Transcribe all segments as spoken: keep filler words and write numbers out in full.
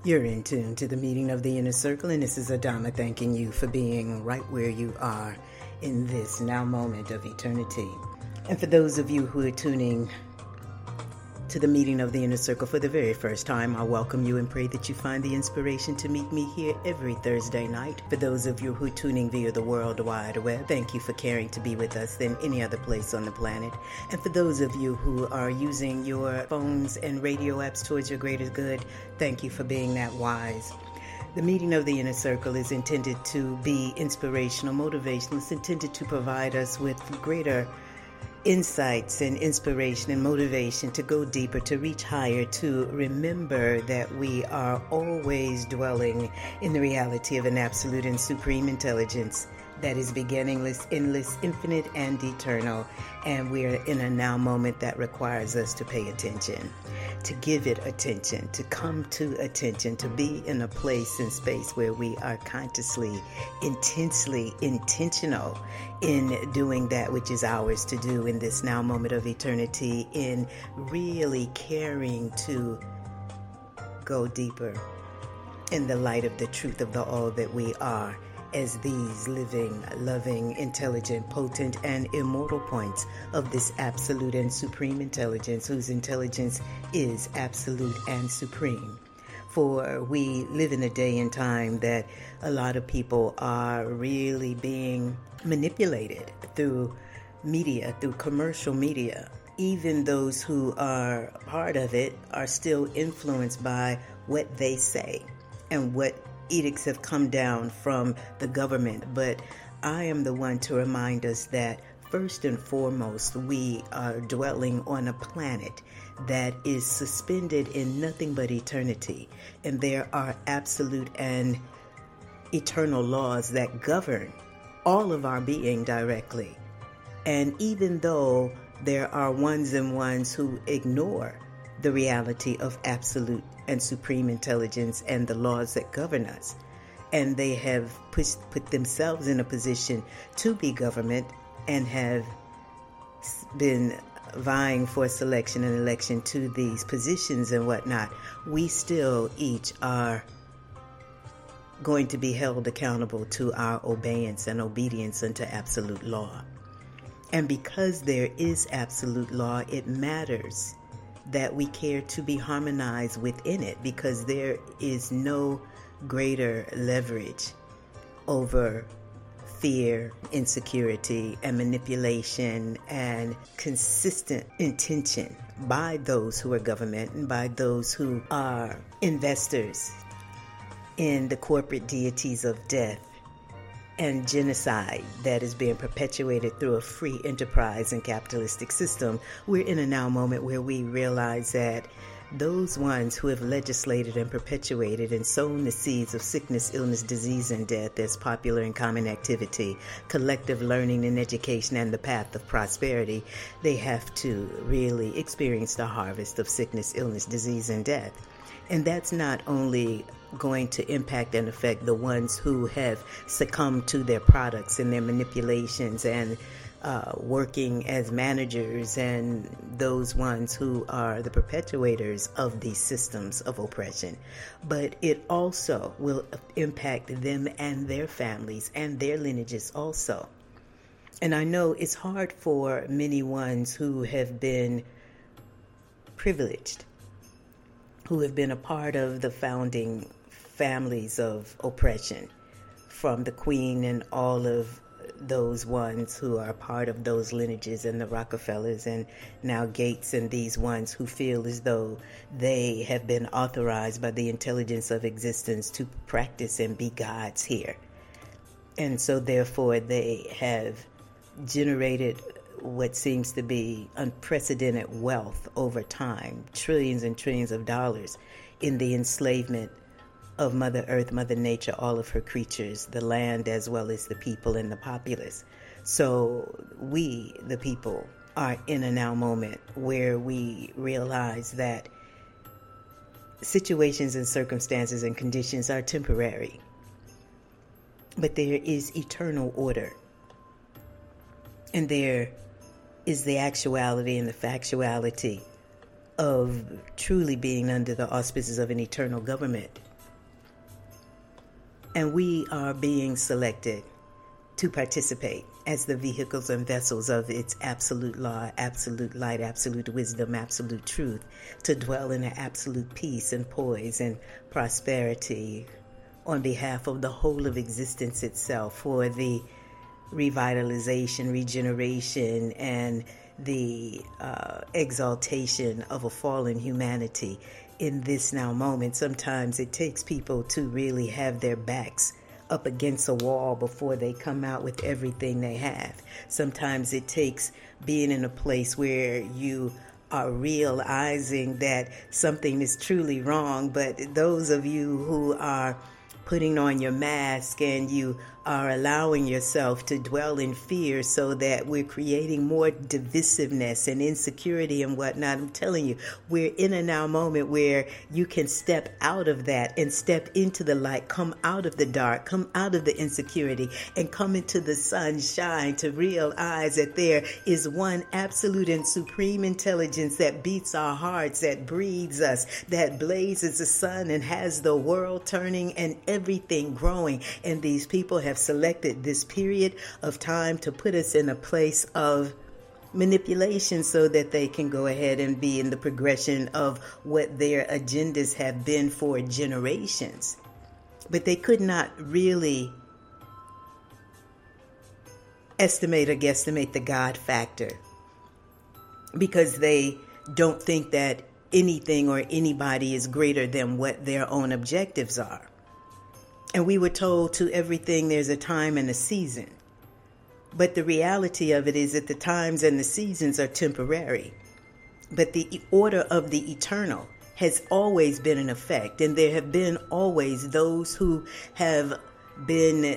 You're in tune to the meeting of the Inner Circle, and this is Adama thanking you for being right where you are in this now moment of eternity. And for those of you who are tuning to the meeting of the Inner Circle for the very first time, I welcome you and pray that you find the inspiration to meet me here every Thursday night. For those of you who are tuning via the World Wide Web, thank you for caring to be with us than any other place on the planet. And for those of you who are using your phones and radio apps towards your greater good, thank you for being that wise. The meeting of the Inner Circle is intended to be inspirational, motivational. It's intended to provide us with greater insights and inspiration and motivation to go deeper, to reach higher, to remember that we are always dwelling in the reality of an absolute and supreme intelligence that is beginningless, endless, infinite, and eternal. And we are in a now moment that requires us to pay attention, to give it attention, to come to attention, to be in a place and space where we are consciously, intensely intentional in doing that which is ours to do in this now moment of eternity, in really caring to go deeper in the light of the truth of the all that we are, as these living, loving, intelligent, potent, and immortal points of this absolute and supreme intelligence, whose intelligence is absolute and supreme. For we live in a day and time that a lot of people are really being manipulated through media, through commercial media. Even those who are part of it are still influenced by what they say and what edicts have come down from the government. But I am the one to remind us that first and foremost, we are dwelling on a planet that is suspended in nothing but eternity. And there are absolute and eternal laws that govern all of our being directly. And even though there are ones and ones who ignore the reality of absolute and supreme intelligence and the laws that govern us, and they have pushed, put themselves in a position to be government and have been vying for selection and election to these positions and whatnot, we still each are going to be held accountable to our obedience and obedience unto absolute law. And because there is absolute law, it matters that we care to be harmonized within it, because there is no greater leverage over fear, insecurity, and manipulation, and consistent intention by those who are government and by those who are investors in the corporate deities of death and genocide that is being perpetuated through a free enterprise and capitalistic system. We're in a now moment where we realize that those ones who have legislated and perpetuated and sown the seeds of sickness, illness, disease, and death as popular and common activity, collective learning and education, and the path of prosperity, they have to really experience the harvest of sickness, illness, disease, and death. And that's not only going to impact and affect the ones who have succumbed to their products and their manipulations and uh, working as managers, and those ones who are the perpetuators of these systems of oppression, but it also will impact them and their families and their lineages also. And I know it's hard for many ones who have been privileged, who have been a part of the founding families of oppression, from the Queen and all of those ones who are part of those lineages, and the Rockefellers and now Gates, and these ones who feel as though they have been authorized by the intelligence of existence to practice and be gods here. And so therefore they have generated what seems to be unprecedented wealth over time, trillions and trillions of dollars in the enslavement of Mother Earth, Mother Nature, all of her creatures, the land as well as the people and the populace. So we, the people, are in a now moment where we realize that situations and circumstances and conditions are temporary, but there is eternal order. And there is the actuality and the factuality of truly being under the auspices of an eternal government And we are being selected to participate as the vehicles and vessels of its absolute law, absolute light, absolute wisdom, absolute truth, to dwell in an absolute peace and poise and prosperity on behalf of the whole of existence itself, for the revitalization, regeneration, and the uh, exaltation of a fallen humanity in this now moment. Sometimes it takes people to really have their backs up against a wall before they come out with everything they have. Sometimes it takes being in a place where you are realizing that something is truly wrong. But those of you who are putting on your mask and you are allowing yourself to dwell in fear so that we're creating more divisiveness and insecurity and whatnot. I'm telling you, we're in a now moment where you can step out of that and step into the light, come out of the dark, come out of the insecurity, and come into the sunshine to realize that there is one absolute and supreme intelligence that beats our hearts, that breathes us, that blazes the sun and has the world turning and everything growing. And these people have selected this period of time to put us in a place of manipulation so that they can go ahead and be in the progression of what their agendas have been for generations. But they could not really estimate or guesstimate the God factor, because they don't think that anything or anybody is greater than what their own objectives are. And we were told to everything there's a time and a season. But the reality of it is that the times and the seasons are temporary. But the order of the eternal has always been in effect. And there have been always those who have been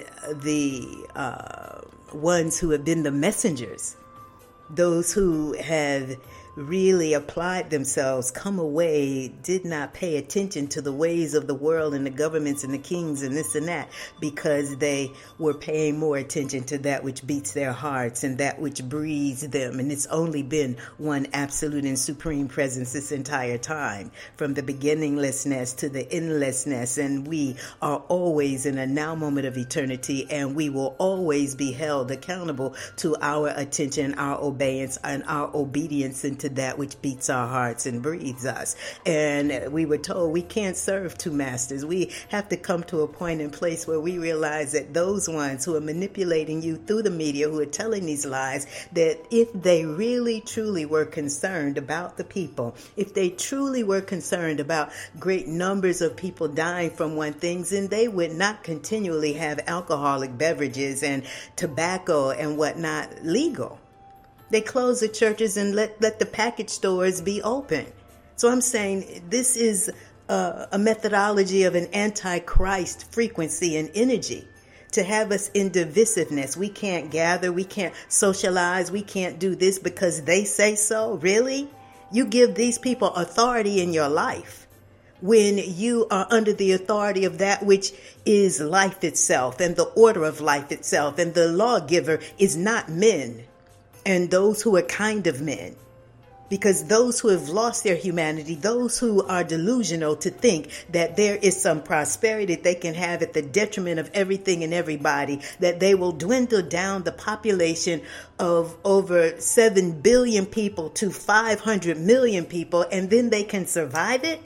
the uh, ones who have been the messengers. Those who have really applied themselves, come away, did not pay attention to the ways of the world and the governments and the kings and this and that, because they were paying more attention to that which beats their hearts and that which breathes them. And it's only been one absolute and supreme presence this entire time, from the beginninglessness to the endlessness. And we are always in a now moment of eternity, and we will always be held accountable to our attention, our obedience, and our obedience into that which beats our hearts and breathes us. And we were told we can't serve two masters. We have to come to a point and place where we realize that those ones who are manipulating you through the media, who are telling these lies, that if they really truly were concerned about the people, if they truly were concerned about great numbers of people dying from one thing, then they would not continually have alcoholic beverages and tobacco and whatnot legal. They close the churches and let, let the package stores be open. So I'm saying this is a, a methodology of an antichrist frequency and energy to have us in divisiveness. We can't gather. We can't socialize. We can't do this because they say so. Really? You give these people authority in your life when you are under the authority of that which is life itself and the order of life itself. And the lawgiver is not men and those who are kind of men. Because those who have lost their humanity, those who are delusional to think that there is some prosperity they can have at the detriment of everything and everybody, that they will dwindle down the population of over seven billion people to five hundred million people, and then they can survive it.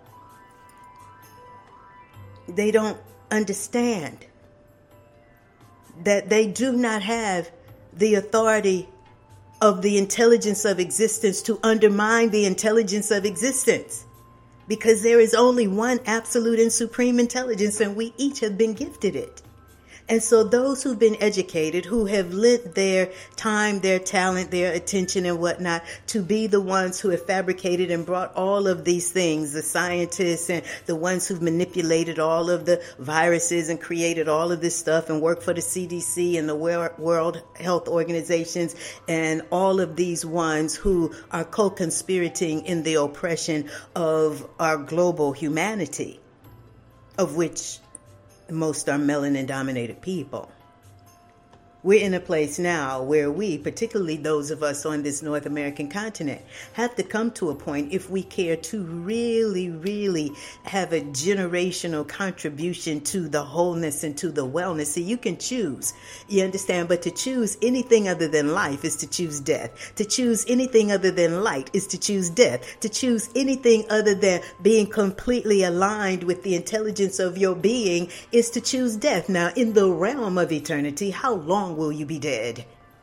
They don't understand that they do not have the authority of the intelligence of existence to undermine the intelligence of existence, because there is only one absolute and supreme intelligence, and we each have been gifted it. And so those who've been educated, who have lent their time, their talent, their attention and whatnot to be the ones who have fabricated and brought all of these things, the scientists and the ones who've manipulated all of the viruses and created all of this stuff and worked for the C D C and the World Health Organizations, and all of these ones who are co-conspirating in the oppression of our global humanity, of which most are melanin-dominated people. We're in a place now where we, particularly those of us on this North American continent, have to come to a point, if we care to really, really have a generational contribution to the wholeness and to the wellness. See, you can choose, you understand, but to choose anything other than life is to choose death. To choose anything other than light is to choose death. To choose anything other than being completely aligned with the intelligence of your being is to choose death. Now, in the realm of eternity, how long will you be dead?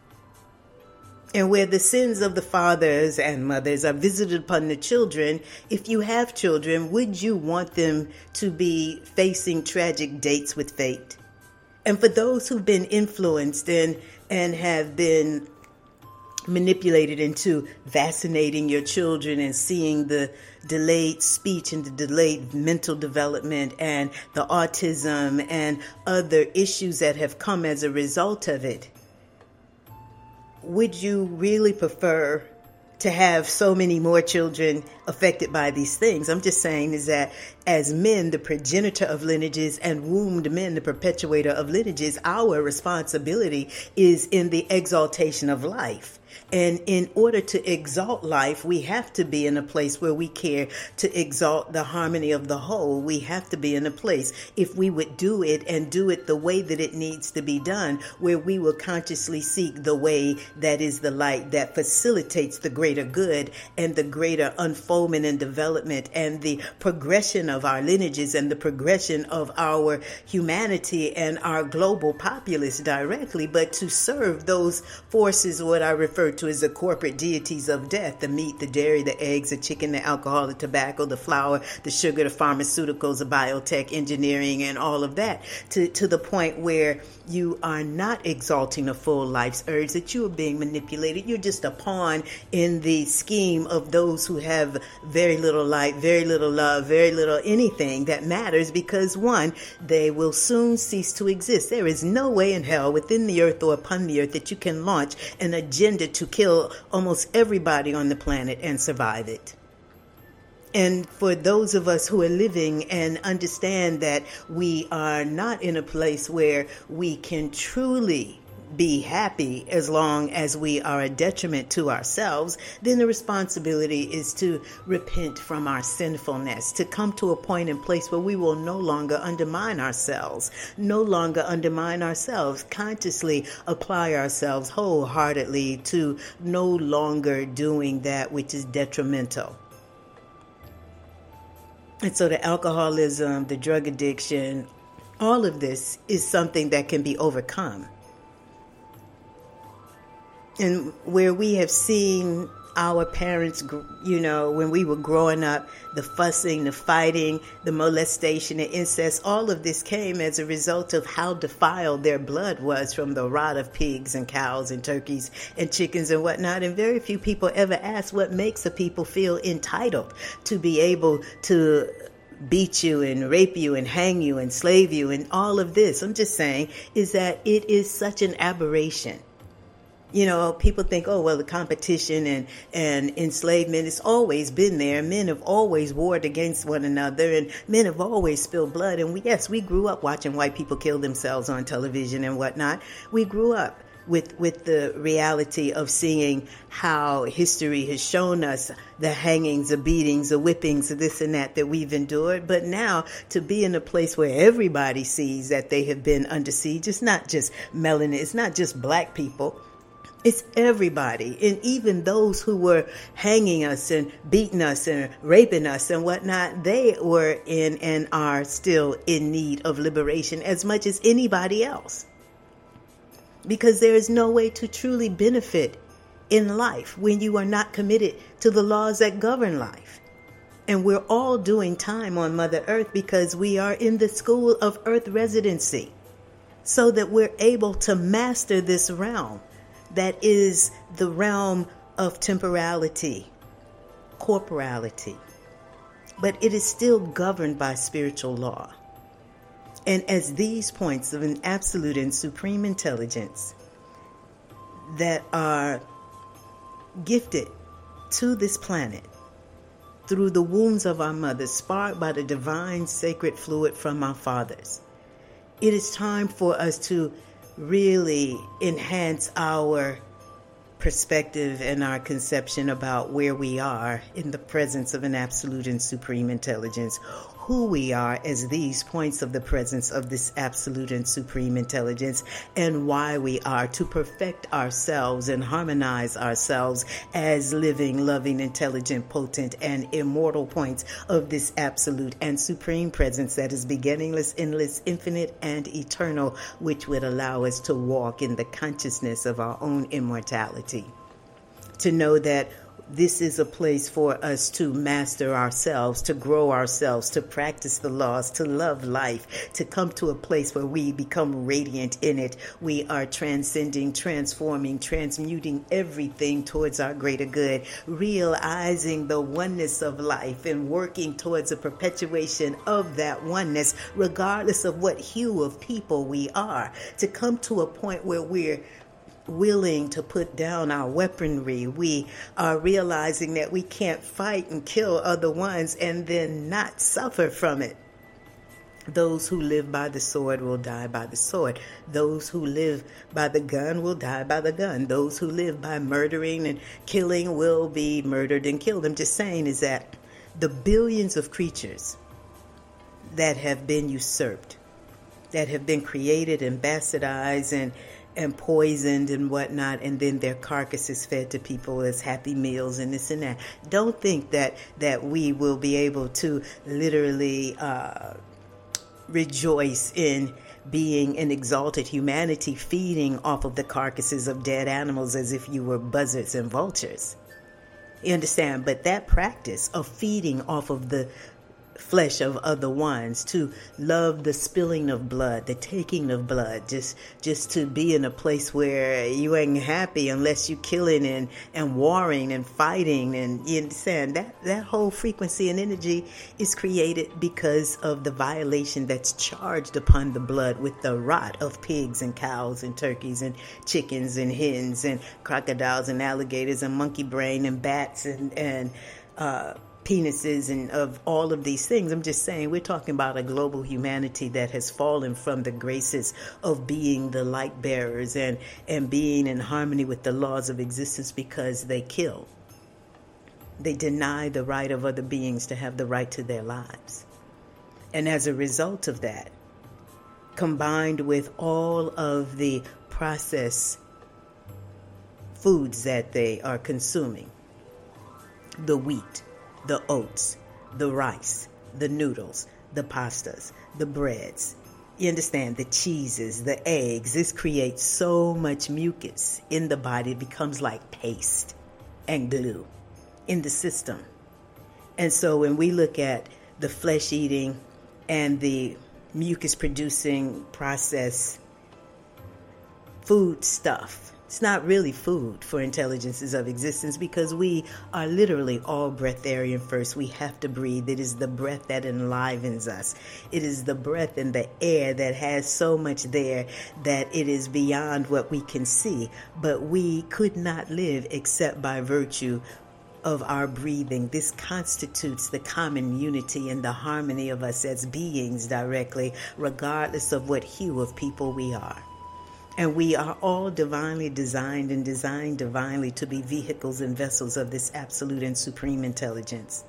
And where the sins of the fathers and mothers are visited upon the children, if you have children, would you want them to be facing tragic dates with fate? And for those who've been influenced and, and have been manipulated into vaccinating your children and seeing the delayed speech and the delayed mental development and the autism and other issues that have come as a result of it, would you really prefer to have so many more children affected by these things? I'm just saying is that as men, the progenitor of lineages, and wombed men, the perpetuator of lineages, our responsibility is in the exaltation of life. And in order to exalt life, we have to be in a place where we care to exalt the harmony of the whole. We have to be in a place, if we would do it and do it the way that it needs to be done, where we will consciously seek the way that is the light that facilitates the greater good and the greater unfoldment and development and the progression of our lineages and the progression of our humanity and our global populace directly, but to serve those forces, what I refer to as the corporate deities of death: the meat, the dairy, the eggs, the chicken, the alcohol, the tobacco, the flour, the sugar, the pharmaceuticals, the biotech, engineering, and all of that, to, to the point where you are not exalting the full life's urge, that you are being manipulated. You're just a pawn in the scheme of those who have very little light, very little love, very little anything that matters, because one, they will soon cease to exist. There is no way in hell, within the earth or upon the earth, that you can launch an agenda to kill almost everybody on the planet and survive it. And for those of us who are living and understand that we are not in a place where we can truly be happy as long as we are a detriment to ourselves, then the responsibility is to repent from our sinfulness, to come to a point and place where we will no longer undermine ourselves, no longer undermine ourselves, consciously apply ourselves wholeheartedly to no longer doing that which is detrimental. And so the alcoholism, the drug addiction, all of this is something that can be overcome. And where we have seen our parents, you know, when we were growing up, the fussing, the fighting, the molestation, the incest, all of this came as a result of how defiled their blood was from the rot of pigs and cows and turkeys and chickens and whatnot. And very few people ever ask what makes a people feel entitled to be able to beat you and rape you and hang you and slave you and all of this. I'm just saying is that it is such an aberration. You know, people think, oh, well, the competition and, and enslavement, it's always been there. Men have always warred against one another, and men have always spilled blood. And we, yes, we grew up watching white people kill themselves on television and whatnot. We grew up with with the reality of seeing how history has shown us the hangings, the beatings, the whippings, the this and that that we've endured. But now to be in a place where everybody sees that they have been under siege, it's not just melanin, it's not just black people. It's everybody, and even those who were hanging us and beating us and raping us and whatnot, they were in and are still in need of liberation as much as anybody else. Because there is no way to truly benefit in life when you are not committed to the laws that govern life. And we're all doing time on Mother Earth because we are in the school of Earth residency, so that we're able to master this realm. That is the realm of temporality, corporality, but it is still governed by spiritual law. And as these points of an absolute and supreme intelligence that are gifted to this planet through the wombs of our mothers, sparked by the divine sacred fluid from our fathers, it is time for us to really enhance our perspective and our conception about where we are in the presence of an absolute and supreme intelligence, who we are as these points of the presence of this absolute and supreme intelligence, and why we are to perfect ourselves and harmonize ourselves as living, loving, intelligent, potent, and immortal points of this absolute and supreme presence that is beginningless, endless, infinite, and eternal, which would allow us to walk in the consciousness of our own immortality. To know that this is a place for us to master ourselves, to grow ourselves, to practice the laws, to love life, to come to a place where we become radiant in it. We are transcending, transforming, transmuting everything towards our greater good, realizing the oneness of life and working towards a perpetuation of that oneness, regardless of what hue of people we are, to come to a point where we're willing to put down our weaponry. We are realizing that we can't fight and kill other ones and then not suffer from it. Those who live by the sword will die by the sword. Those who live by the gun will die by the gun. Those who live by murdering and killing will be murdered and killed. I'm just saying is that the billions of creatures that have been usurped, that have been created and bastardized and and poisoned and whatnot, and then their carcasses fed to people as happy meals and this and that. Don't think that that we will be able to literally uh, rejoice in being an exalted humanity feeding off of the carcasses of dead animals as if you were buzzards and vultures. You understand? But that practice of feeding off of the flesh of other ones, to love the spilling of blood, the taking of blood, just just to be in a place where you ain't happy unless you killing and and warring and fighting, and you understand that that whole frequency and energy is created because of the violation that's charged upon the blood with the rot of pigs and cows and turkeys and chickens and hens and crocodiles and alligators and monkey brain and bats and and uh penises and of all of these things. I'm just saying we're talking about a global humanity that has fallen from the graces of being the light bearers and, and being in harmony with the laws of existence because they kill. They deny the right of other beings to have the right to their lives. And as a result of that, combined with all of the processed foods that they are consuming, the wheat, the oats, the rice, the noodles, the pastas, the breads, you understand, the cheeses, the eggs. This creates so much mucus in the body, it becomes like paste and glue in the system. And so when we look at the flesh eating and the mucus producing processed food stuff, it's not really food for intelligences of existence because we are literally all breatharian first. We have to breathe. It is the breath that enlivens us. It is the breath in the air that has so much there that it is beyond what we can see. But we could not live except by virtue of our breathing. This constitutes the common unity and the harmony of us as beings directly, regardless of what hue of people we are. And we are all divinely designed and designed divinely to be vehicles and vessels of this absolute and supreme intelligence.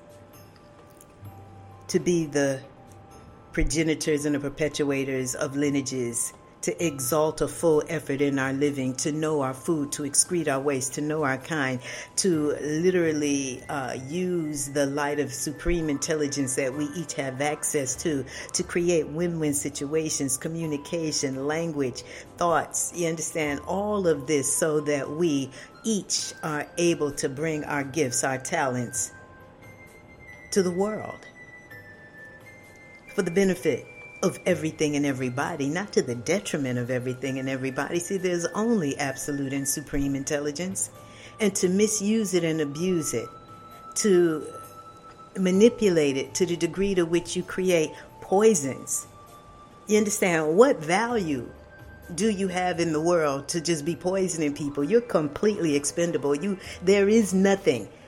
To be the progenitors and the perpetuators of lineages, to exalt a full effort in our living, to know our food, to excrete our waste, to know our kind, to literally uh, use the light of supreme intelligence that we each have access to, to create win-win situations, communication, language, thoughts, you understand, all of this so that we each are able to bring our gifts, our talents to the world for the benefit of everything and everybody, not to the detriment of everything and everybody. See, there's only absolute and supreme intelligence, and to misuse it and abuse it, to manipulate it to the degree to which you create poisons. You understand? What value do you have in the world to just be poisoning people? You're completely expendable. You, there is nothing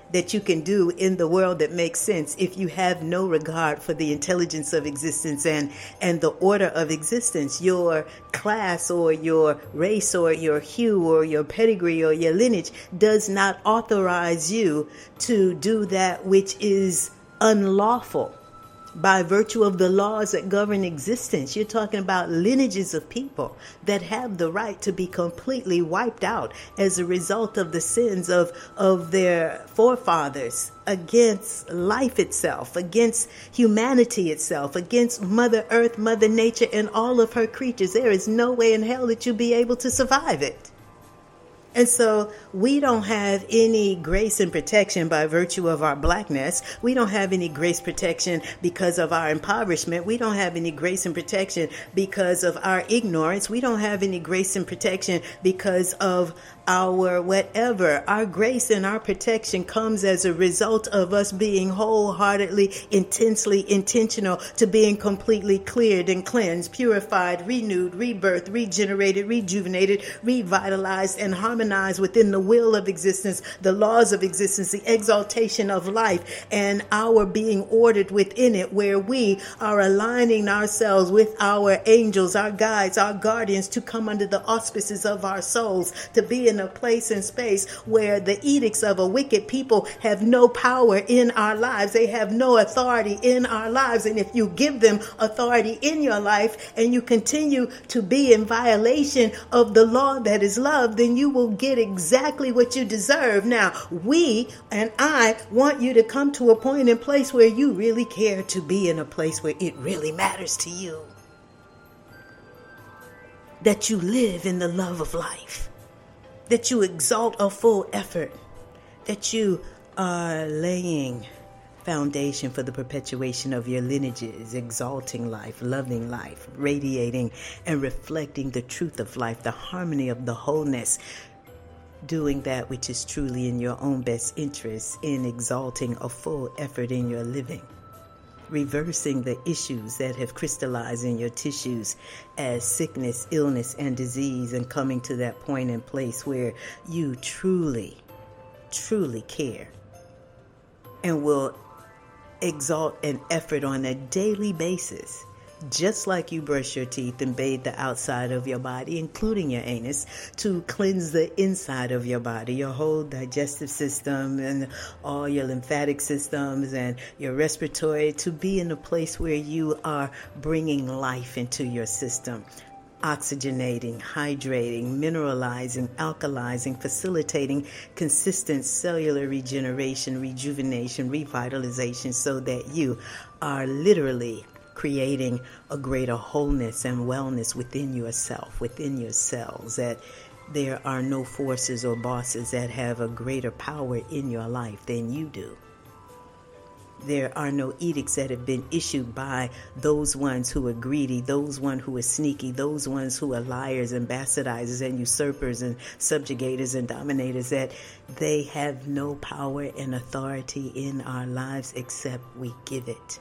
that you can do in the world that makes sense if you have no regard for the intelligence of existence and, and the order of existence. Your class or your race or your hue or your pedigree or your lineage does not authorize you to do that which is unlawful by virtue of the laws that govern existence. You're talking about lineages of people that have the right to be completely wiped out as a result of the sins of, of their forefathers against life itself, against humanity itself, against Mother Earth, Mother Nature, and all of her creatures. There is no way in hell that you'll be able to survive it. And so we don't have any grace and protection by virtue of our blackness. We don't have any grace protection because of our impoverishment. We don't have any grace and protection because of our ignorance. We don't have any grace and protection because of our whatever. Our grace and our protection comes as a result of us being wholeheartedly, intensely intentional to being completely cleared and cleansed, purified, renewed, rebirthed, regenerated, rejuvenated, revitalized, and harmonized within the will of existence, the laws of existence, the exaltation of life, and our being ordered within it, where we are aligning ourselves with our angels, our guides, our guardians, to come under the auspices of our souls, to be in a place and space where the edicts of a wicked people have no power in our lives. They have no authority in our lives. And if you give them authority in your life and you continue to be in violation of the law that is love, then you will get exactly what you deserve. Now, we and I want you to come to a point and place where you really care to be in a place where it really matters to you. That you live in the love of life. That you exalt a full effort, that you are laying foundation for the perpetuation of your lineages, exalting life, loving life, radiating and reflecting the truth of life, the harmony of the wholeness, doing that which is truly in your own best interest, in exalting a full effort in your living. Reversing the issues that have crystallized in your tissues as sickness, illness, and disease, and coming to that point and place where you truly, truly care and will exalt an effort on a daily basis, just like you brush your teeth and bathe the outside of your body, including your anus, to cleanse the inside of your body, your whole digestive system and all your lymphatic systems and your respiratory, to be in a place where you are bringing life into your system, oxygenating, hydrating, mineralizing, alkalizing, facilitating consistent cellular regeneration, rejuvenation, revitalization, so that you are literally creating a greater wholeness and wellness within yourself, within your cells, that there are no forces or bosses that have a greater power in your life than you do. There are no edicts that have been issued by those ones who are greedy, those ones who are sneaky, those ones who are liars and bastardizers and usurpers and subjugators and dominators, that they have no power and authority in our lives except we give it.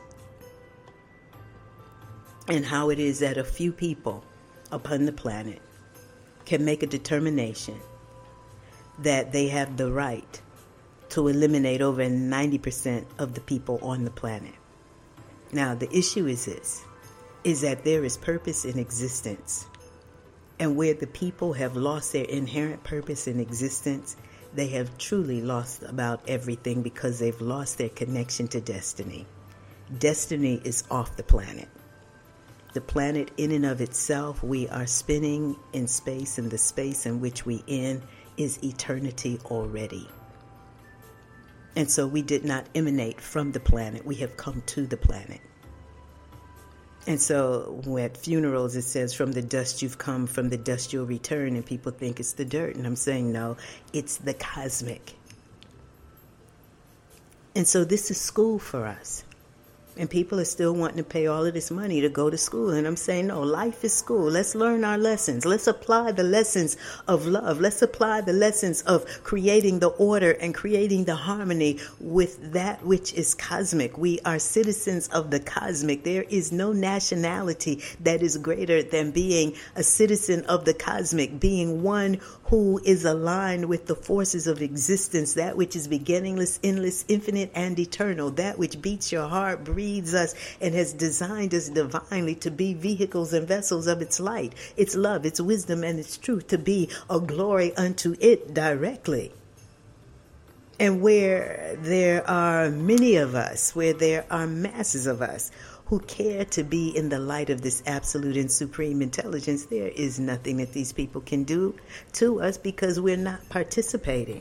And how it is that a few people upon the planet can make a determination that they have the right to eliminate over ninety percent of the people on the planet. Now, the issue is this, is that there is purpose in existence. And where the people have lost their inherent purpose in existence, they have truly lost about everything, because they've lost their connection to destiny. Destiny is off the planet. The planet in and of itself, we are spinning in space, and the space in which we in is eternity already. And so we did not emanate from the planet. We have come to the planet. And so at funerals, it says, from the dust you've come, from the dust you'll return. And people think it's the dirt. And I'm saying, no, it's the cosmic. And so this is school for us. And people are still wanting to pay all of this money to go to school. And I'm saying, no, life is school. Let's learn our lessons. Let's apply the lessons of love. Let's apply the lessons of creating the order and creating the harmony with that which is cosmic. We are citizens of the cosmic. There is no nationality that is greater than being a citizen of the cosmic, being one who is aligned with the forces of existence, that which is beginningless, endless, infinite, and eternal, that which beats your heart, breathes us, and has designed us divinely to be vehicles and vessels of its light, its love, its wisdom, and its truth, to be a glory unto it directly. And where there are many of us, where there are masses of us who care to be in the light of this absolute and supreme intelligence, there is nothing that these people can do to us because we're not participating.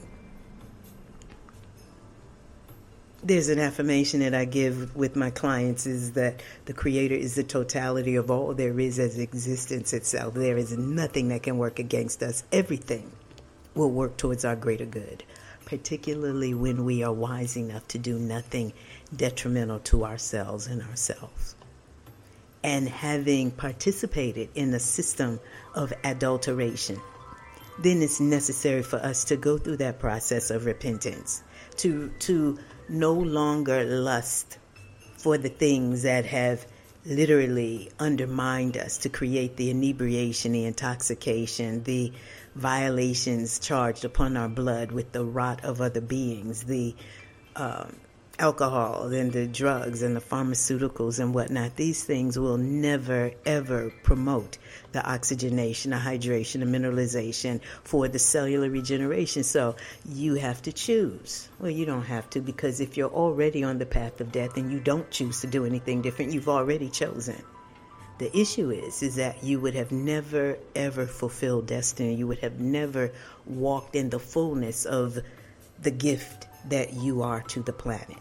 There's an affirmation that I give with my clients is that the Creator is the totality of all there is as existence itself. There is nothing that can work against us. Everything will work towards our greater good, particularly when we are wise enough to do nothing detrimental to ourselves and ourselves. And having participated in a system of adulteration, then it's necessary for us to go through that process of repentance, to to no longer lust for the things that have literally undermined us, to create the inebriation, the intoxication, the violations charged upon our blood with the rot of other beings, the um, alcohol and the drugs and the pharmaceuticals and whatnot. These things will never, ever promote the oxygenation, the hydration, the mineralization for the cellular regeneration. So you have to choose. Well, you don't have to, because if you're already on the path of death and you don't choose to do anything different, you've already chosen. The issue is, is that you would have never, ever fulfilled destiny. You would have never walked in the fullness of the gift that you are to the planet.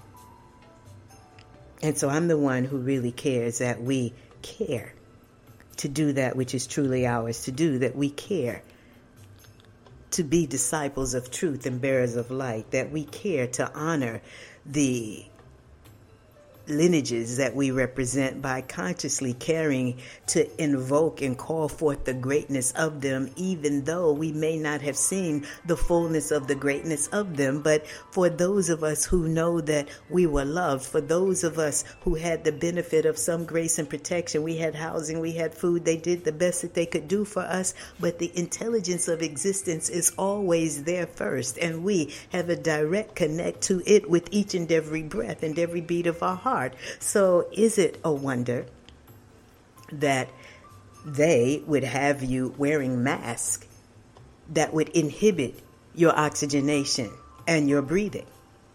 And so I'm the one who really cares that we care to do that which is truly ours to do, that we care to be disciples of truth and bearers of light, that we care to honor the lineages that we represent by consciously caring to invoke and call forth the greatness of them, even though we may not have seen the fullness of the greatness of them. But for those of us who know that we were loved, for those of us who had the benefit of some grace and protection, we had housing, we had food, they did the best that they could do for us, but the intelligence of existence is always there first, and we have a direct connect to it with each and every breath and every beat of our heart. So is it a wonder that they would have you wearing masks that would inhibit your oxygenation and your breathing?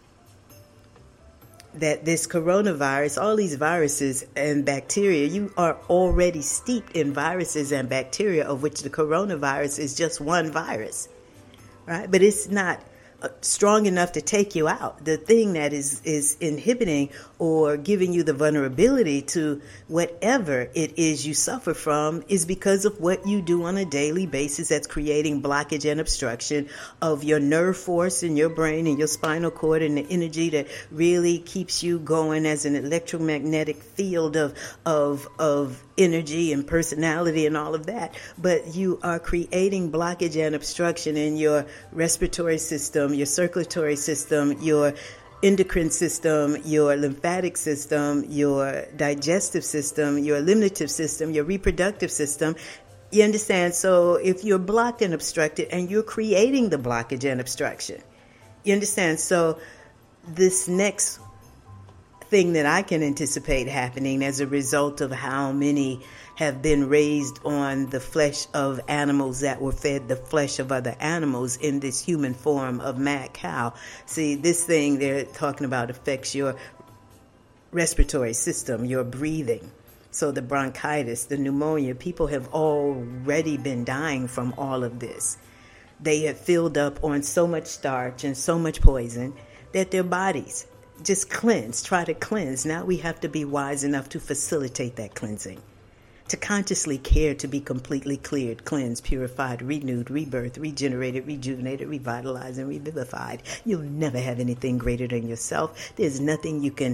That this coronavirus, all these viruses and bacteria, you are already steeped in viruses and bacteria, of which the coronavirus is just one virus, right? But it's not strong enough to take you out. The thing that is, is inhibiting or giving you the vulnerability to whatever it is you suffer from is because of what you do on a daily basis that's creating blockage and obstruction of your nerve force in your brain and your spinal cord, and the energy that really keeps you going as an electromagnetic field of of of energy and personality and all of that. But you are creating blockage and obstruction in your respiratory system, your circulatory system, your endocrine system, your lymphatic system, your digestive system, your eliminative system, your reproductive system. You understand? So if you're blocked and obstructed, and you're creating the blockage and obstruction, you understand? So this next thing that I can anticipate happening as a result of how many have been raised on the flesh of animals that were fed the flesh of other animals in this human form of mad cow. See, this thing they're talking about affects your respiratory system, your breathing. So the bronchitis, the pneumonia, people have already been dying from all of this. They have filled up on so much starch and so much poison that their bodies just cleanse, try to cleanse. Now we have to be wise enough to facilitate that cleansing, to consciously care to be completely cleared, cleansed, purified, renewed, rebirthed, regenerated, rejuvenated, revitalized, and revivified. You'll never have anything greater than yourself. There's nothing you can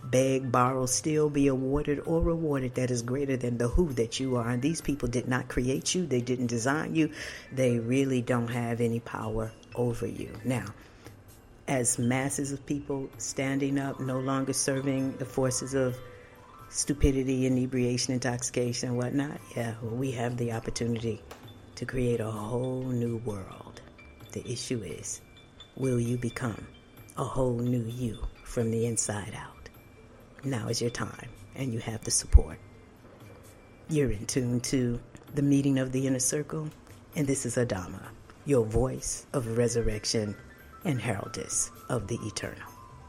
beg, borrow, steal, be awarded, or rewarded that is greater than the who that you are. And these people did not create you. They didn't design you. They really don't have any power over you. Now, as masses of people standing up, no longer serving the forces of stupidity, inebriation, intoxication, and whatnot, yeah, well, we have the opportunity to create a whole new world. The issue is, will you become a whole new you from the inside out? Now is your time, and you have the support. You're in tune to the meeting of the inner circle, and this is Adama, your voice of resurrection and heraldess of the eternal.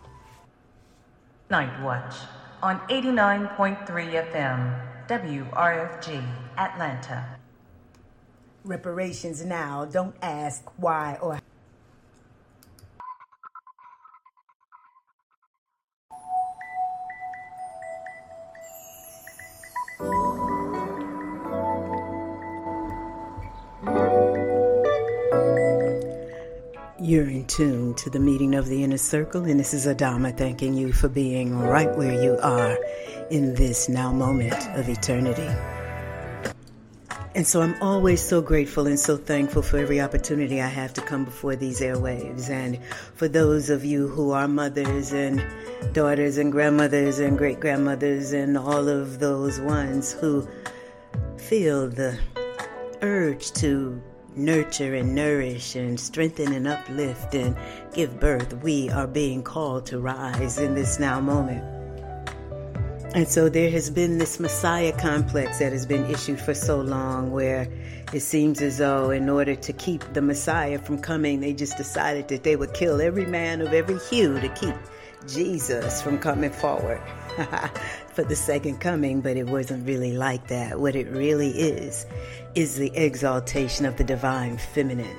Night Watch on eighty-nine point three F M, W R F G, Atlanta. Reparations now. Don't ask why or You're in tune to the meeting of the inner circle, and this is Adama thanking you for being right where you are in this now moment of eternity. And so I'm always so grateful and so thankful for every opportunity I have to come before these airwaves. And for those of you who are mothers and daughters and grandmothers and great-grandmothers and all of those ones who feel the urge to nurture and nourish and strengthen and uplift and give birth, we are being called to rise in this now moment. And so there has been this Messiah complex that has been issued for so long, where it seems as though in order to keep the Messiah from coming, they just decided that they would kill every man of every hue to keep Jesus from coming forward for the second coming. But it wasn't really like that. What it really is, is the exaltation of the divine feminine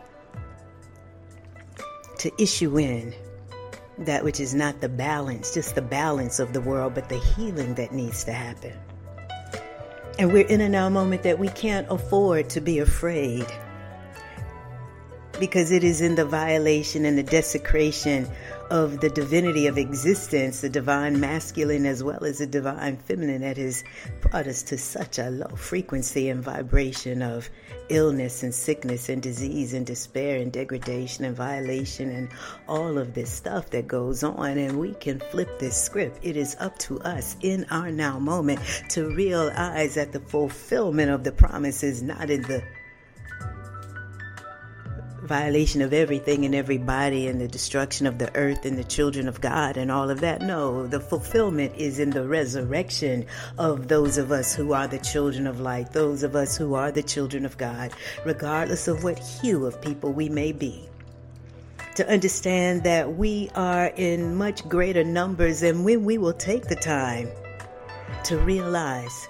to issue in that which is not the balance, just the balance of the world, but the healing that needs to happen. And we're in a now moment that we can't afford to be afraid, because it is in the violation and the desecration of the divinity of existence, the divine masculine as well as the divine feminine, that has brought us to such a low frequency and vibration of illness and sickness and disease and despair and degradation and violation and all of this stuff that goes on. And we can flip this script. It is up to us in our now moment to realize that the fulfillment of the promise is not in the violation of everything and everybody and the destruction of the earth and the children of God and all of that. No, the fulfillment is in the resurrection of those of us who are the children of light, those of us who are the children of God, regardless of what hue of people we may be. To understand that we are in much greater numbers, and when we will take the time to realize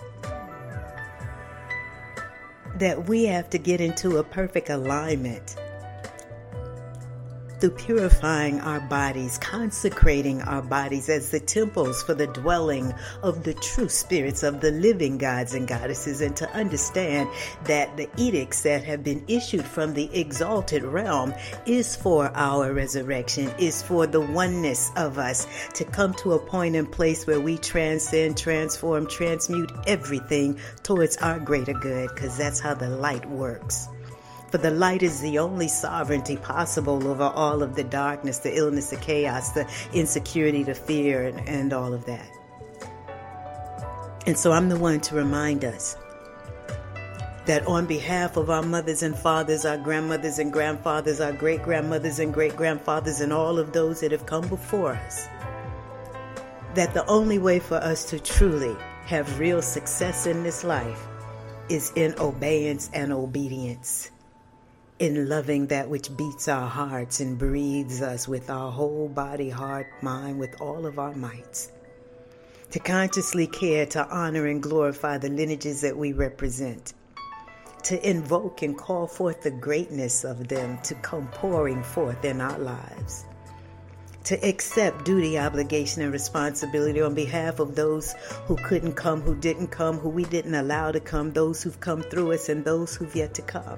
that we have to get into a perfect alignment through purifying our bodies, consecrating our bodies as the temples for the dwelling of the true spirits of the living gods and goddesses, and to understand that the edicts that have been issued from the exalted realm is for our resurrection, is for the oneness of us to come to a point and place where we transcend, transform, transmute everything towards our greater good, because that's how the light works. For the light is the only sovereignty possible over all of the darkness, the illness, the chaos, the insecurity, the fear, and, and all of that. And so I'm the one to remind us that on behalf of our mothers and fathers, our grandmothers and grandfathers, our great-grandmothers and great-grandfathers, and all of those that have come before us, that the only way for us to truly have real success in this life is in obeyance and obedience, in loving that which beats our hearts and breathes us with our whole body, heart, mind, with all of our mights. To consciously care, to honor and glorify the lineages that we represent. To invoke and call forth the greatness of them to come pouring forth in our lives. To accept duty, obligation, and responsibility on behalf of those who couldn't come, who didn't come, who we didn't allow to come, those who've come through us, and those who've yet to come.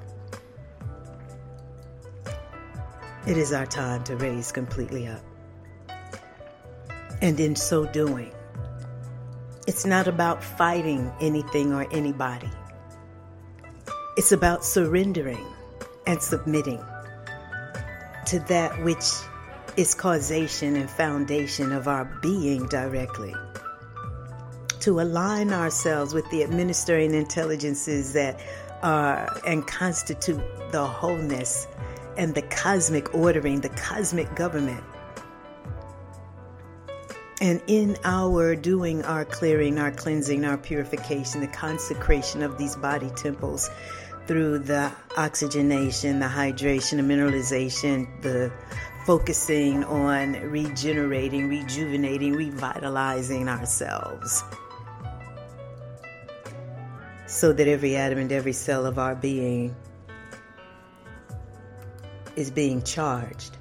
It is our time to raise completely up. And in so doing, it's not about fighting anything or anybody. It's about surrendering and submitting to that which is causation and foundation of our being directly. To align ourselves with the administering intelligences that are and constitute the wholeness and the cosmic ordering, the cosmic government. And in our doing, our clearing, our cleansing, our purification, the consecration of these body temples through the oxygenation, the hydration, the mineralization, the focusing on regenerating, rejuvenating, revitalizing ourselves, so that every atom and every cell of our being is being charged,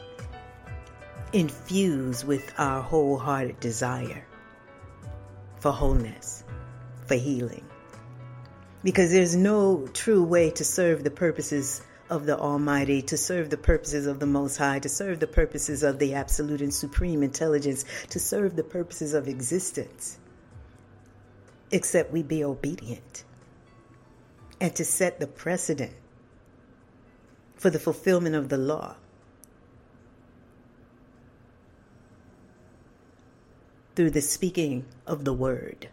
infused with our wholehearted desire for wholeness, for healing. Because there's no true way to serve the purposes of the Almighty, to serve the purposes of the Most High, to serve the purposes of the absolute and supreme intelligence, to serve the purposes of existence, except we be obedient and to set the precedent for the fulfillment of the law through the speaking of the word.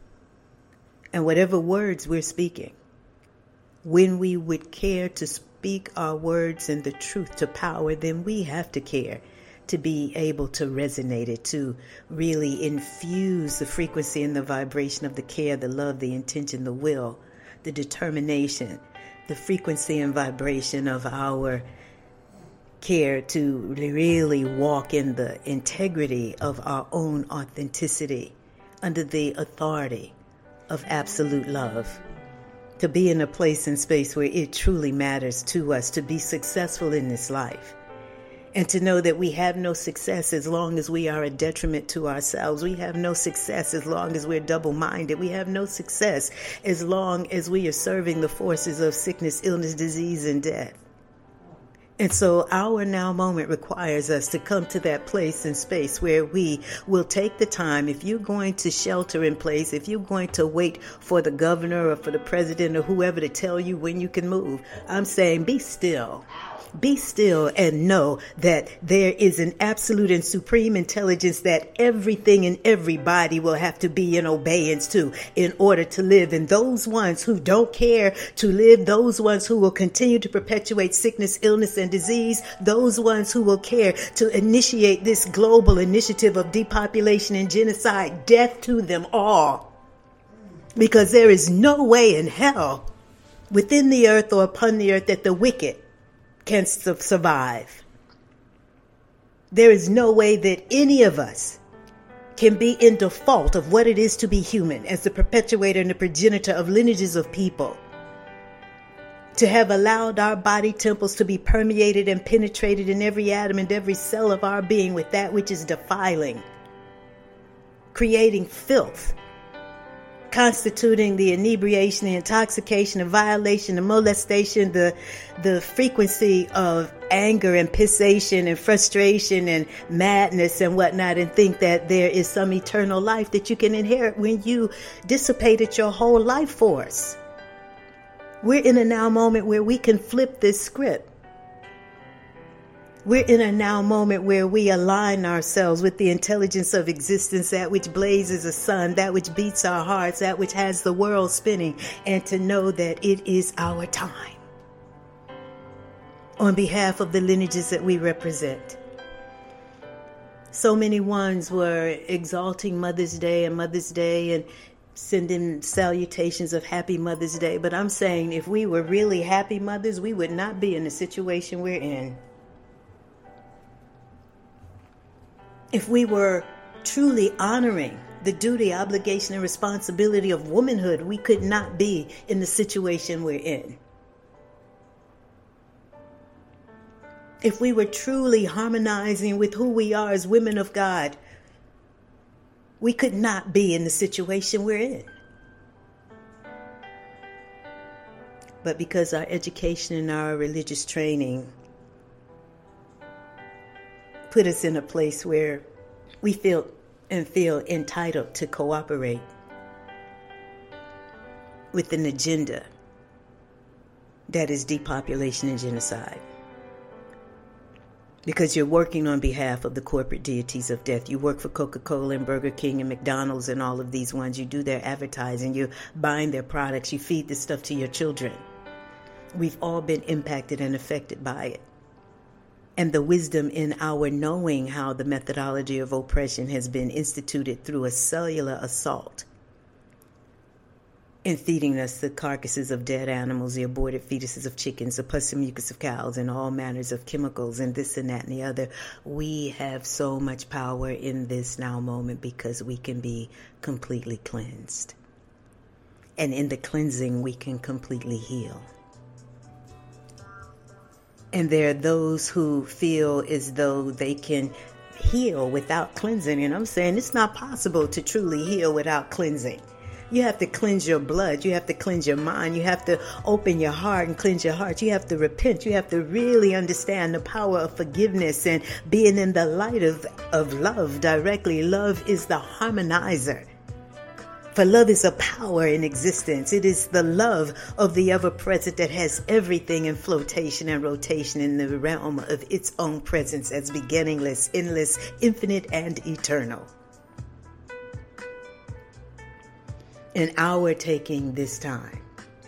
And whatever words we're speaking, when we would care to speak our words in the truth to power, then we have to care to be able to resonate it, to really infuse the frequency and the vibration of the care, the love, the intention, the will, the determination, the frequency and vibration of our care to really walk in the integrity of our own authenticity under the authority of absolute love, to be in a place and space where it truly matters to us to be successful in this life. And to know that we have no success as long as we are a detriment to ourselves. We have no success as long as we're double-minded. We have no success as long as we are serving the forces of sickness, illness, disease, and death. And so our now moment requires us to come to that place and space where we will take the time. If you're going to shelter in place, if you're going to wait for the governor or for the president or whoever to tell you when you can move, I'm saying be still. Be still and know that there is an absolute and supreme intelligence that everything and everybody will have to be in obedience to in order to live. And those ones who don't care to live, those ones who will continue to perpetuate sickness, illness, and disease, those ones who will care to initiate this global initiative of depopulation and genocide, death to them all. Because there is no way in hell within the earth or upon the earth that the wicked can survive. There is no way that any of us can be in default of what it is to be human as the perpetuator and the progenitor of lineages of people. To have allowed our body temples to be permeated and penetrated in every atom and every cell of our being with that which is defiling, creating filth, constituting the inebriation, the intoxication, the violation, the molestation, the the frequency of anger and pissation and frustration and madness and whatnot, and think that there is some eternal life that you can inherit when you dissipated your whole life force. We're in a now moment where we can flip this script. We're in a now moment where we align ourselves with the intelligence of existence, that which blazes a sun, that which beats our hearts, that which has the world spinning, and to know that it is our time. On behalf of the lineages that we represent. So many ones were exalting Mother's Day and Mother's Day and sending salutations of Happy Mother's Day. But I'm saying if we were really happy mothers, we would not be in the situation we're in. If we were truly honoring the duty, obligation, and responsibility of womanhood, we could not be in the situation we're in. If we were truly harmonizing with who we are as women of God, we could not be in the situation we're in. But because our education and our religious training put us in a place where we feel and feel entitled to cooperate with an agenda that is depopulation and genocide. Because you're working on behalf of the corporate deities of death. You work for Coca-Cola and Burger King and McDonald's and all of these ones. You do their advertising. You're buying their products. You feed this stuff to your children. We've all been impacted and affected by it. And the wisdom in our knowing how the methodology of oppression has been instituted through a cellular assault in feeding us the carcasses of dead animals, the aborted fetuses of chickens, the pus and mucus of cows, and all manners of chemicals, and this and that and the other. We have so much power in this now moment because we can be completely cleansed. And in the cleansing, we can completely heal. And there are those who feel as though they can heal without cleansing. And I'm saying it's not possible to truly heal without cleansing. You have to cleanse your blood. You have to cleanse your mind. You have to open your heart and cleanse your heart. You have to repent. You have to really understand the power of forgiveness and being in the light of, of love directly. Love is the harmonizer. For love is a power in existence. It is the love of the ever-present that has everything in flotation and rotation in the realm of its own presence as beginningless, endless, infinite, and eternal. And our taking this time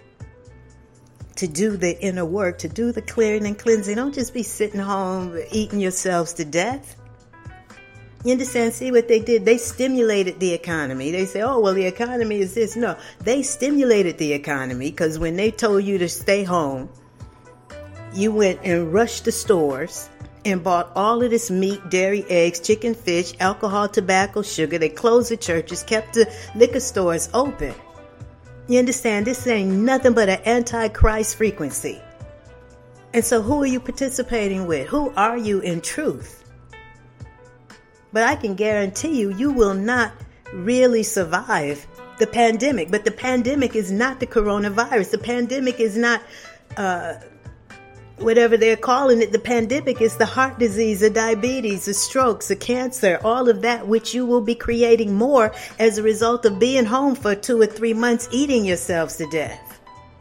to do the inner work, to do the clearing and cleansing. Don't just be sitting home eating yourselves to death. You understand? See what they did? They stimulated the economy. They say, oh, well, the economy is this. No, they stimulated the economy because when they told you to stay home, you went and rushed the stores and bought all of this meat, dairy, eggs, chicken, fish, alcohol, tobacco, sugar. They closed the churches, kept the liquor stores open. You understand? This ain't nothing but an antichrist frequency. And so who are you participating with? Who are you in truth? But I can guarantee you, you will not really survive the pandemic. But the pandemic is not the coronavirus. The pandemic is not uh, whatever they're calling it. The pandemic is the heart disease, the diabetes, the strokes, the cancer, all of that, which you will be creating more as a result of being home for two or three months, eating yourselves to death,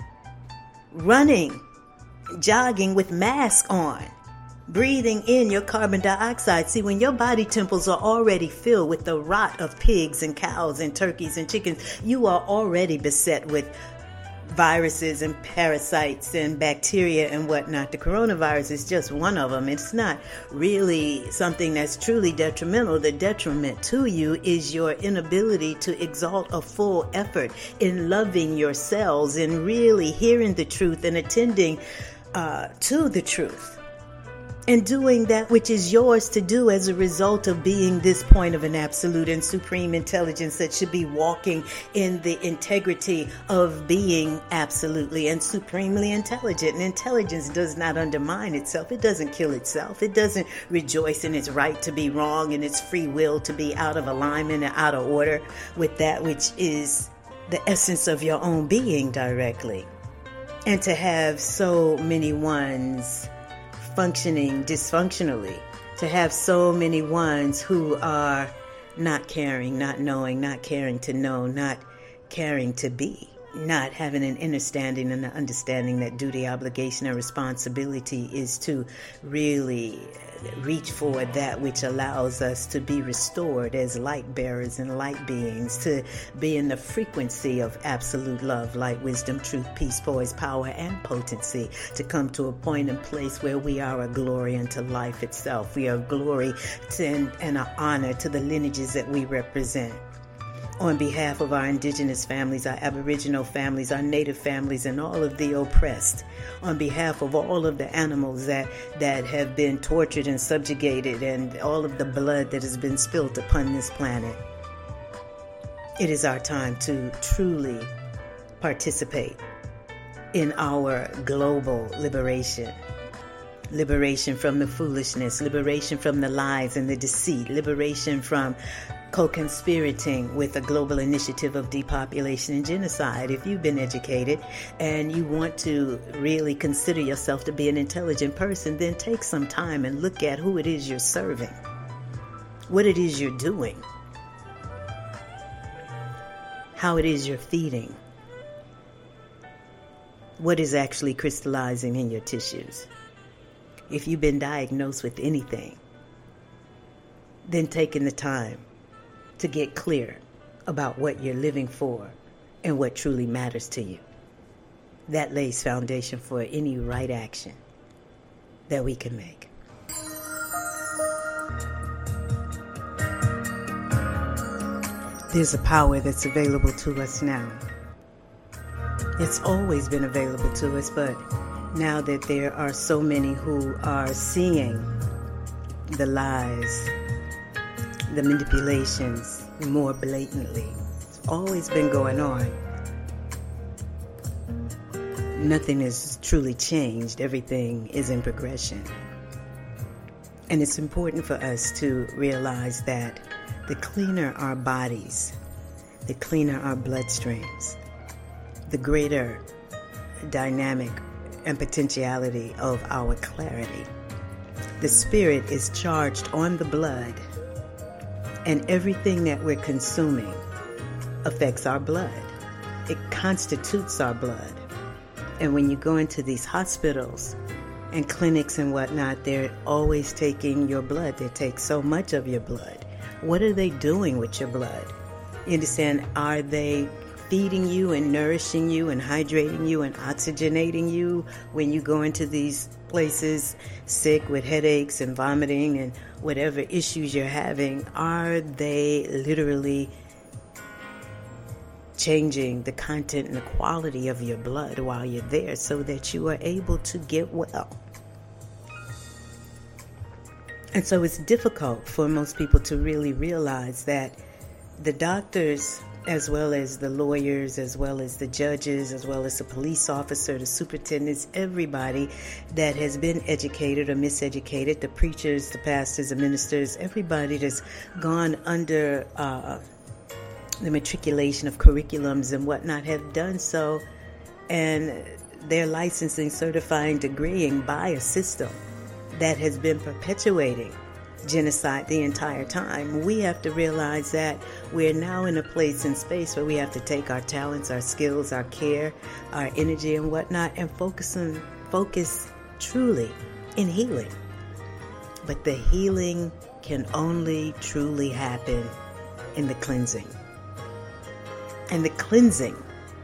running, jogging with mask on, breathing in your carbon dioxide. See, when your body temples are already filled with the rot of pigs and cows and turkeys and chickens, you are already beset with viruses and parasites and bacteria and whatnot. The coronavirus is just one of them. It's not really something that's truly detrimental. The detriment to you is your inability to exalt a full effort in loving yourselves and really hearing the truth and attending uh, to the truth. And doing that which is yours to do as a result of being this point of an absolute and supreme intelligence that should be walking in the integrity of being absolutely and supremely intelligent. And intelligence does not undermine itself. It doesn't kill itself. It doesn't rejoice in its right to be wrong and its free will to be out of alignment and out of order with that which is the essence of your own being directly. And to have so many ones functioning dysfunctionally, to have so many ones who are not caring, not knowing, not caring to know, not caring to be, not having an understanding and an understanding that duty, obligation, and responsibility is to really reach for that which allows us to be restored as light bearers and light beings, to be in the frequency of absolute love, light, wisdom, truth, peace, poise, power, and potency, to come to a point and place where we are a glory unto life itself. We are glory to, and, and an honor to the lineages that we represent. On behalf of our indigenous families, our aboriginal families, our native families, and all of the oppressed, on behalf of all of the animals that, that have been tortured and subjugated, and all of the blood that has been spilled upon this planet, it is our time to truly participate in our global liberation. Liberation from the foolishness, liberation from the lies and the deceit, liberation from co-conspirating with a global initiative of depopulation and genocide. If you've been educated and you want to really consider yourself to be an intelligent person, then take some time and look at who it is you're serving, what it is you're doing, how it is you're feeding, what is actually crystallizing in your tissues. If you've been diagnosed with anything, then taking the time to get clear about what you're living for and what truly matters to you. That lays foundation for any right action that we can make. There's a power that's available to us now. It's always been available to us, but now that there are so many who are seeing the lies, the manipulations more blatantly, it's always been going on. Nothing has truly changed. Everything is in progression. And it's important for us to realize that the cleaner our bodies, the cleaner our bloodstreams, the greater dynamic and potentiality of our clarity. The spirit is charged on the blood, and everything that we're consuming affects our blood. It constitutes our blood. And when you go into these hospitals and clinics and whatnot, they're always taking your blood. They take so much of your blood. What are they doing with your blood? You understand? Are they feeding you and nourishing you and hydrating you and oxygenating you when you go into these places sick with headaches and vomiting and whatever issues you're having? Are they literally changing the content and the quality of your blood while you're there so that you are able to get well? And so it's difficult for most people to really realize that the doctors, as well as the lawyers, as well as the judges, as well as the police officer, the superintendents, everybody that has been educated or miseducated, the preachers, the pastors, the ministers, everybody that's gone under uh, the matriculation of curriculums and whatnot have done so, and they're licensing, certifying, degreeing by a system that has been perpetuating genocide the entire time. We have to realize that we're now in a place and space where we have to take our talents, our skills, our care, our energy and whatnot, and focus on focus truly in healing. But the healing can only truly happen in the cleansing. And the cleansing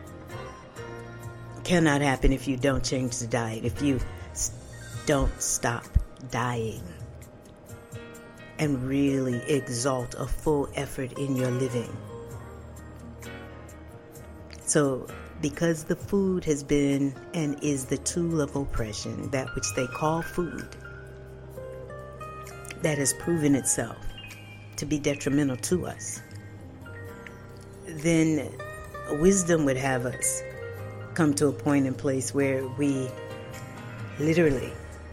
cannot happen if you don't change the diet, if you don't stop dying and really exalt a full effort in your living. So, because the food has been and is the tool of oppression, that which they call food, that has proven itself to be detrimental to us, then wisdom would have us come to a point in place where we literally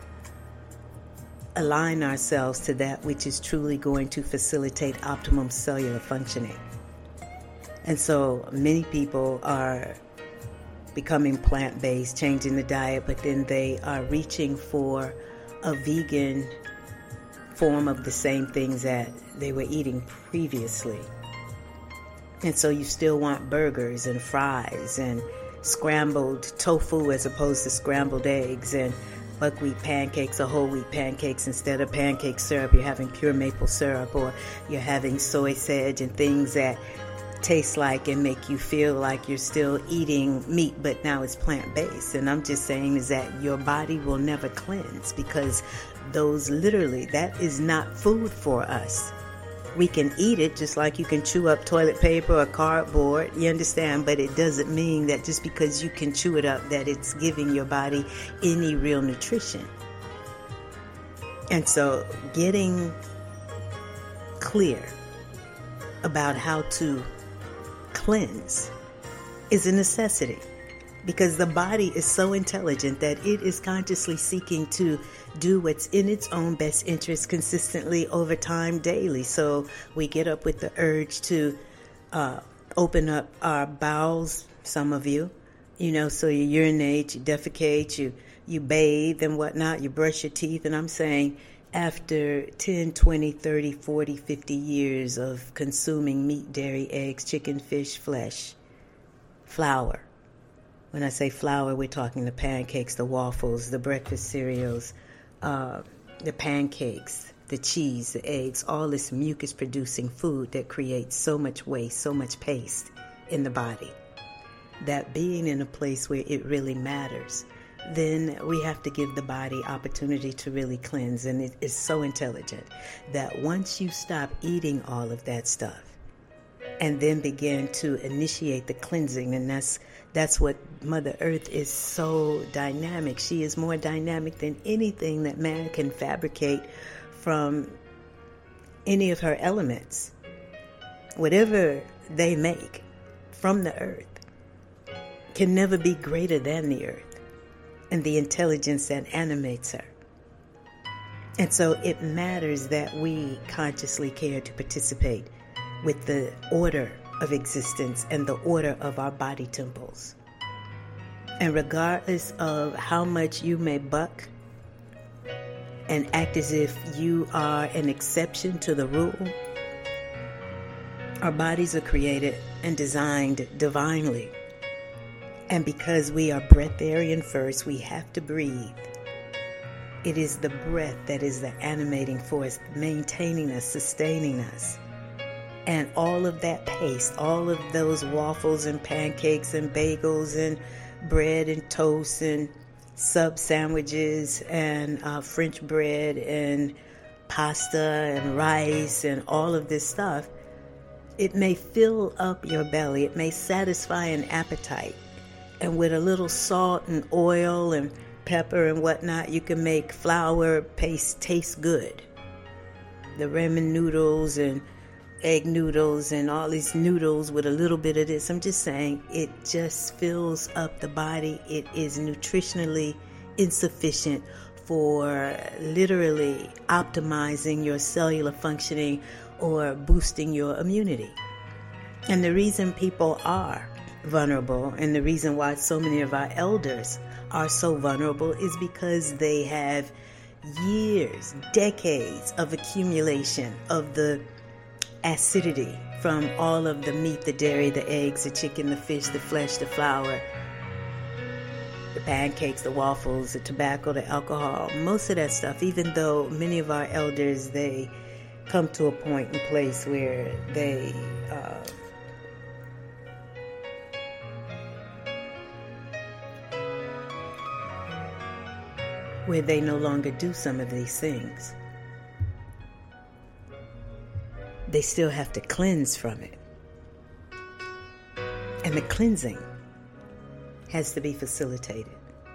align ourselves to that which is truly going to facilitate optimum cellular functioning. And so many people are becoming plant-based, changing the diet, but then they are reaching for a vegan form of the same things that they were eating previously. And so you still want burgers and fries and scrambled tofu as opposed to scrambled eggs, and buckwheat pancakes or whole wheat pancakes instead of pancake syrup. You're having pure maple syrup, or you're having soy sedge and things that taste like and make you feel like you're still eating meat, but now it's plant-based. And I'm just saying is that your body will never cleanse, because those literally, that is not food for us. We can eat it just like you can chew up toilet paper or cardboard, you understand? But it doesn't mean that just because you can chew it up that it's giving your body any real nutrition. And so getting clear about how to cleanse is a necessity, because the body is so intelligent that it is consciously seeking to do what's in its own best interest consistently over time, daily. So we get up with the urge to uh, open up our bowels, some of you, you know, so you urinate, you defecate, you, you bathe and whatnot, you brush your teeth. And I'm saying after ten, twenty, thirty, forty, fifty years of consuming meat, dairy, eggs, chicken, fish, flesh, flour. When I say flour, we're talking the pancakes, the waffles, the breakfast cereals, uh, the pancakes, the cheese, the eggs, all this mucus-producing food that creates so much waste, so much paste in the body. That being in a place where it really matters, then we have to give the body opportunity to really cleanse. And it is so intelligent that once you stop eating all of that stuff and then begin to initiate the cleansing, and that's that's what Mother Earth is so dynamic. She is more dynamic than anything that man can fabricate from any of her elements. Whatever they make from the earth can never be greater than the earth and the intelligence that animates her. And so it matters that we consciously care to participate with the order of existence and the order of our body temples. And regardless of how much you may buck and act as if you are an exception to the rule, our bodies are created and designed divinely. And because we are breatharian first, we have to breathe. It is the breath that is the animating force, maintaining us, sustaining us. And all of that paste, all of those waffles and pancakes and bagels and bread and toast and sub sandwiches and uh, French bread and pasta and rice and all of this stuff, it may fill up your belly. It may satisfy an appetite. And with a little salt and oil and pepper and whatnot, you can make flour paste taste good. The ramen noodles and egg noodles and all these noodles with a little bit of this. I'm just saying, it just fills up the body. It is nutritionally insufficient for literally optimizing your cellular functioning or boosting your immunity. And the reason people are vulnerable and the reason why so many of our elders are so vulnerable is because they have years, decades of accumulation of the acidity from all of the meat, the dairy, the eggs, the chicken, the fish, the flesh, the flour, the pancakes, the waffles, the tobacco, the alcohol, most of that stuff. Even though many of our elders, they come to a point and place where they uh, where they no longer do some of these things. They still have to cleanse from it. And the cleansing has to be facilitated.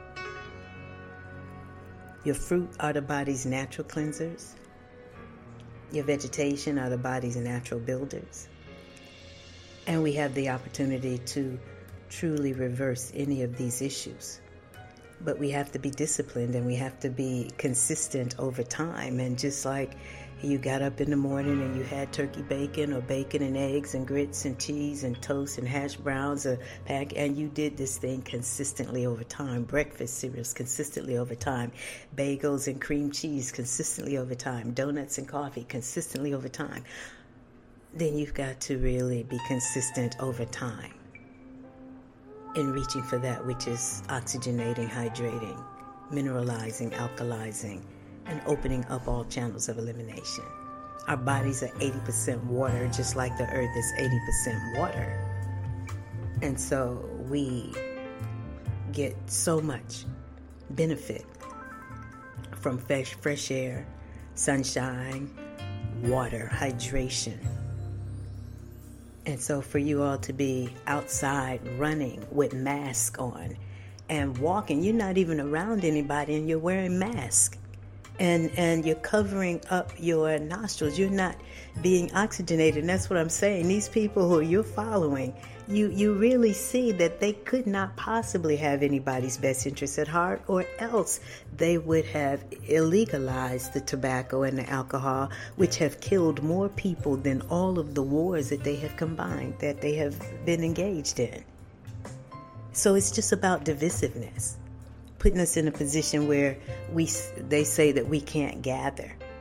Your fruit are the body's natural cleansers. Your vegetation are the body's natural builders. And we have the opportunity to truly reverse any of these issues. But we have to be disciplined and we have to be consistent over time. And just like you got up in the morning and you had turkey bacon or bacon and eggs and grits and cheese and toast and hash browns or pack, and you did this thing consistently over time. Breakfast cereals consistently over time. Bagels and cream cheese consistently over time. Donuts and coffee consistently over time. Then you've got to really be consistent over time in reaching for that which is oxygenating, hydrating, mineralizing, alkalizing, and opening up all channels of elimination. Our bodies are eighty percent water, just like the earth is eighty percent water. And so we get so much benefit from fresh, fresh air, sunshine, water, hydration. And so for you all to be outside running with mask on and walking, you're not even around anybody and you're wearing masks. And and you're covering up your nostrils. You're not being oxygenated. And that's what I'm saying. These people who you're following, you, you really see that they could not possibly have anybody's best interests at heart, or else they would have illegalized the tobacco and the alcohol, which have killed more people than all of the wars that they have combined, that they have been engaged in. So it's just about divisiveness, putting us in a position where we they say that we can't gather.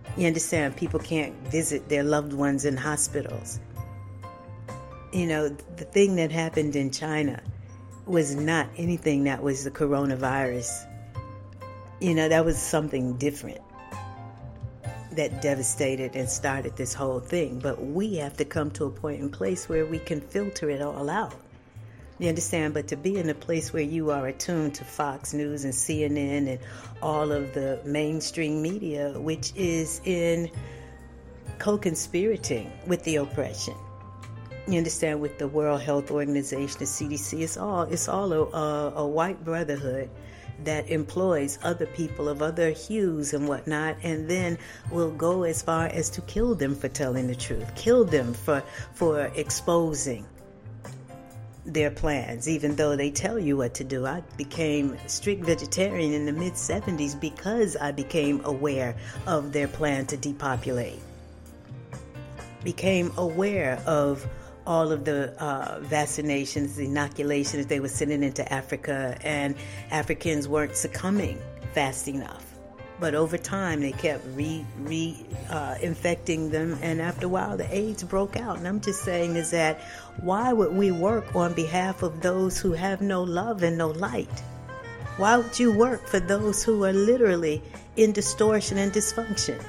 You understand? People can't visit their loved ones in hospitals. You know, the thing that happened in China was not anything that was the coronavirus. You know, that was something different that devastated and started this whole thing. But we have to come to a point and place where we can filter it all out. You understand? But to be in a place where you are attuned to Fox News and C N N and all of the mainstream media, which is in co-conspirating with the oppression. You understand? With the World Health Organization, the C D C, it's all it's all a, a, a white brotherhood that employs other people of other hues and whatnot, and then will go as far as to kill them for telling the truth, kill them for for exposing their plans, even though they tell you what to do. I became strict vegetarian in the mid seventies because I became aware of their plan to depopulate. Became aware of all of the uh, vaccinations, the inoculations they were sending into Africa, and Africans weren't succumbing fast enough. But over time, they kept re, re uh, infecting them, and after a while, the AIDS broke out. And I'm just saying is that why would we work on behalf of those who have no love and no light? Why would you work for those who are literally in distortion and dysfunction?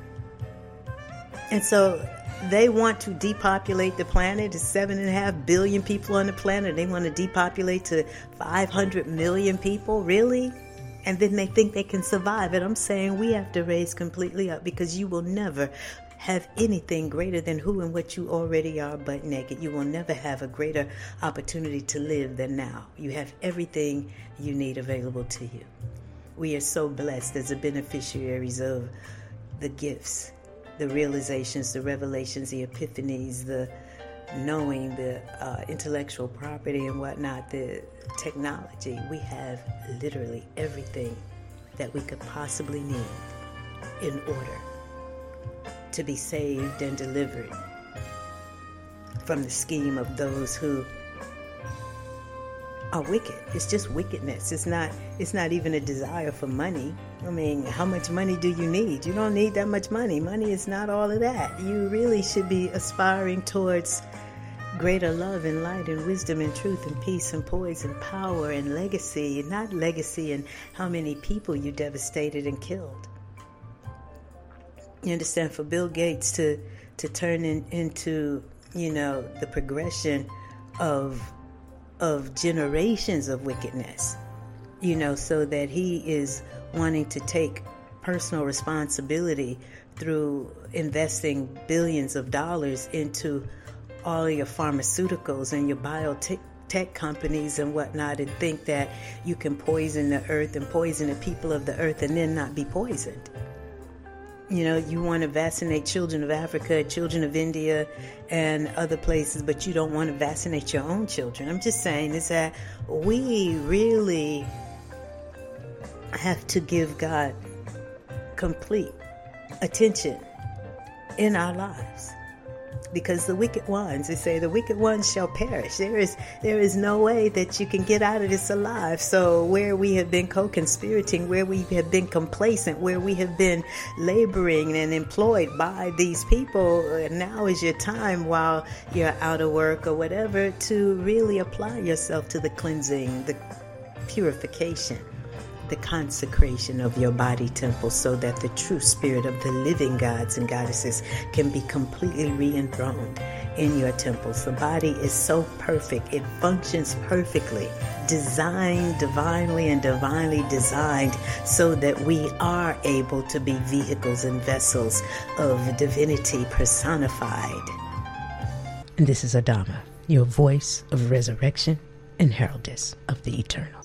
And so they want to depopulate the planet. There's seven and a half billion people on the planet. They want to depopulate to five hundred million people. Really? And then they think they can survive it. I'm saying we have to raise completely up, because you will never have anything greater than who and what you already are butt naked. You will never have a greater opportunity to live than now. You have everything you need available to you. We are so blessed as the beneficiaries of the gifts, the realizations, the revelations, the epiphanies, the knowing, the uh, intellectual property and whatnot, the technology. We have literally everything that we could possibly need in order to be saved and delivered from the scheme of those who are wicked. It's just wickedness. It's not it's not even a desire for money. I mean, how much money do you need? You don't need that much money. Money is not all of that. You really should be aspiring towards greater love and light and wisdom and truth and peace and poise and power and legacy, not legacy and how many people you devastated and killed. You understand? For Bill Gates to to turn in, into, you know, the progression of of generations of wickedness, you know, so that he is wanting to take personal responsibility through investing billions of dollars into all of your pharmaceuticals and your biotech tech companies and whatnot, and think that you can poison the earth and poison the people of the earth and then not be poisoned. You know, you want to vaccinate children of Africa, children of India, and other places, but you don't want to vaccinate your own children. I'm just saying is that we really have to give God complete attention in our lives. Because the wicked ones, they say the wicked ones shall perish. There is there is no way that you can get out of this alive. So where we have been co-conspirating, where we have been complacent, where we have been laboring and employed by these people, now is your time while you're out of work or whatever to really apply yourself to the cleansing, the purification, the consecration of your body temple, so that the true spirit of the living gods and goddesses can be completely re-enthroned in your temples. The body is so perfect. It functions perfectly, designed divinely and divinely designed so that we are able to be vehicles and vessels of divinity personified. And this is Adama, your voice of resurrection and heraldess of the eternal.